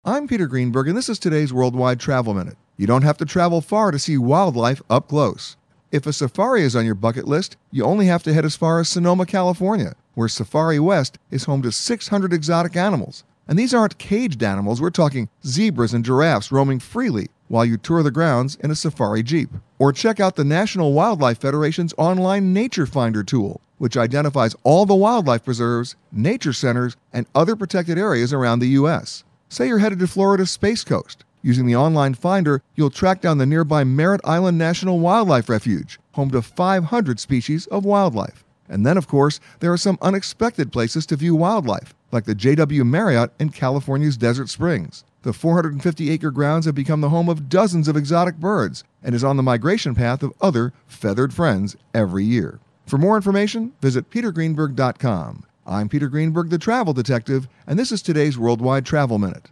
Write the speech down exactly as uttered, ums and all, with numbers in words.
I'm Peter Greenberg, and this is today's Worldwide Travel Minute. You don't have to travel far to see wildlife up close. If a safari is on your bucket list, you only have to head as far as Sonoma, California, where Safari West is home to six hundred exotic animals. And these aren't caged animals, we're talking zebras and giraffes roaming freely while you tour the grounds in a safari jeep. Or check out the National Wildlife Federation's online Nature Finder tool, which identifies all the wildlife preserves, nature centers, and other protected areas around the U S Say you're headed to Florida's Space Coast. Using the online finder, you'll track down the nearby Merritt Island National Wildlife Refuge, home to five hundred species of wildlife. And then, of course, there are some unexpected places to view wildlife, like the J W Marriott in California's Desert Springs. The four hundred fifty acre grounds have become the home of dozens of exotic birds and is on the migration path of other feathered friends every year. For more information, visit peter greenberg dot com. I'm Peter Greenberg, the Travel Detective, and this is today's Worldwide Travel Minute.